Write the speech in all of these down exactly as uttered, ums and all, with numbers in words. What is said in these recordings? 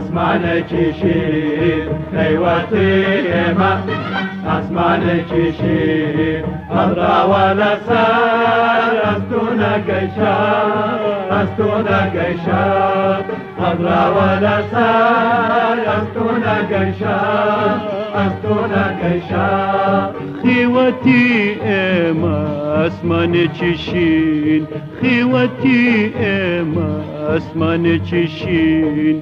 ئاسمانێکی شیر خەیوەتی ئێمە ئاسمانێکی شیر هەڵراوە لەسەر ئەستوونەکەی شار ئەستوونەکەی شار هەڵراوە لەسەر ئەستوونەکەی شار ئەستوونەکەی شار خیوەتی ئێمە ئاسمانێکی شین خیوەتی ئێمە ئاسمانێکی شین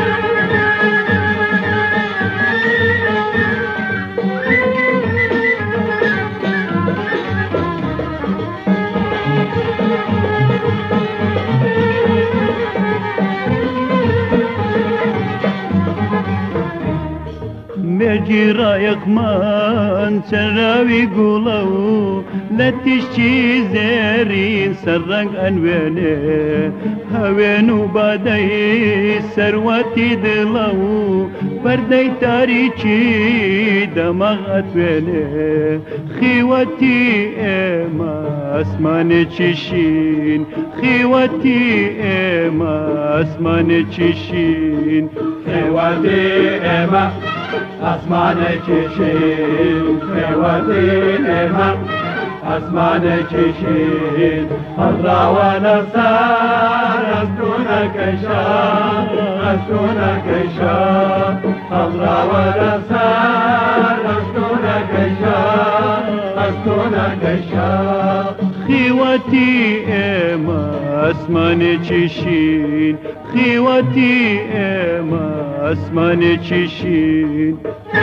مێگیڕایەکمان چەراوی گوڵە و لە تیشتی زێرین سەرڕەنگ ئەنوێنێ هەوێن و بادەی سەروەتی دڵە و پەردەی تاریکی دەمەغ ئەتوێنێ خیوەتی ئێمە ئاسمانێکی شین خیوەتی ئێمە ئاسمانێکی شین خیوەتی ئێمە ئاسمانێکی شین خیوەتی ئێمە ئاسمانێکی شین هەڵراوە لەسەر ئەستوونەکەی شار ئەستوونەکەی شار هەڵراوە لەسەر ئەستوونەکەی شار ئەستوونەکەی شار خیوەتی ئێمە ئاسمانێکی شین خیوەتی ئێمە ئاسمانێکی شین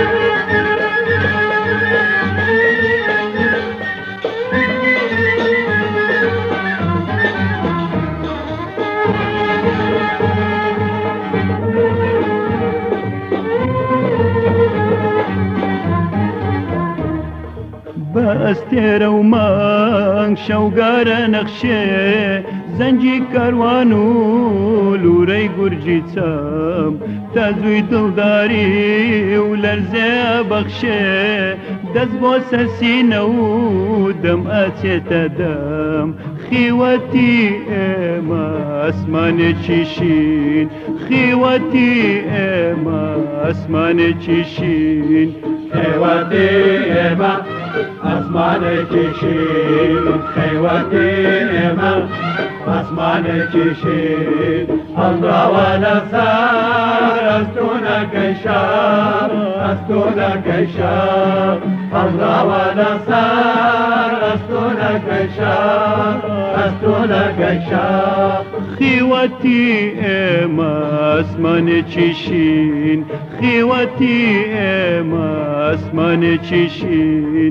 بە ئەستێرە و مانگ شەوگارە نەخشێ زەنجی کاروان و لورەی گورجی چەم تا زووی دڵداری و لەرزێ بەخشێ دەست بۆ سەرسینە و دەم ئاچێتە دەم خیوەتی ئێمە ئاسمانێکی شین خیوەتی ئێمە ئاسمانێکی شین خیوەتی ئێمە ئاسمانێکی شین خیوەتی ئێمە ئاسمانێکی شین هەڵراوە لەسەر ئەستوونەکەی شار ئەستوونەکەی شار هەڵراوە لەسەر ئەستوونەکەی شار ئەستوونەکەی شار خیوەتی ئێمە ئاسمانێکی شین خیوەتی ئێمە ئاسمانێکی شین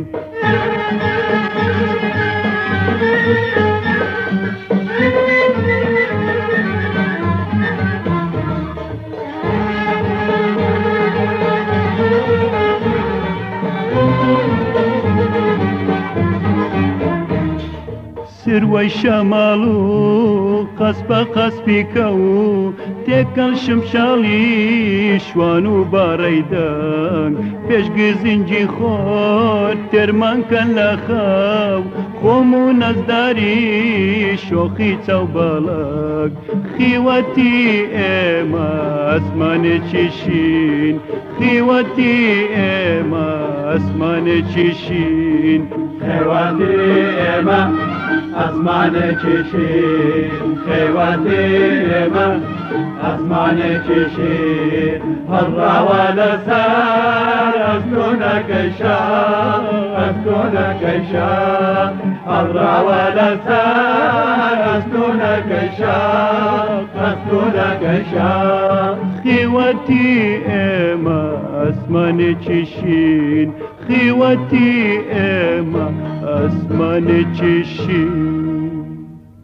سروەی شەماڵ و قەس بە قەسپیکە و تێکەڵ شمشاڵی شوان و باڕەی دەنگ پێش گزنجی خۆت تێرمانکەن لە خەو خۆم و نەزداری شۆخی چاوبەڵک خیوەتی ئێمە ئاسمانێکی شین خیوەتی ئێمە ئاسمانێکی شین خیوەتی ئێمە ئاسمانێکی شین خیوەتی ئێمە ئاسمانێکی شین هەڵراوە لەسەر ئەستوونەکەی شار ئەستوونەکەی شار هەڵراوە لەسەر ئەستوونەکەی شار ئەستوونەکەی شار خیوەتی ئێمە ئاسمانێکی شین خیوەتی ئێمە ئاسمانێکی شین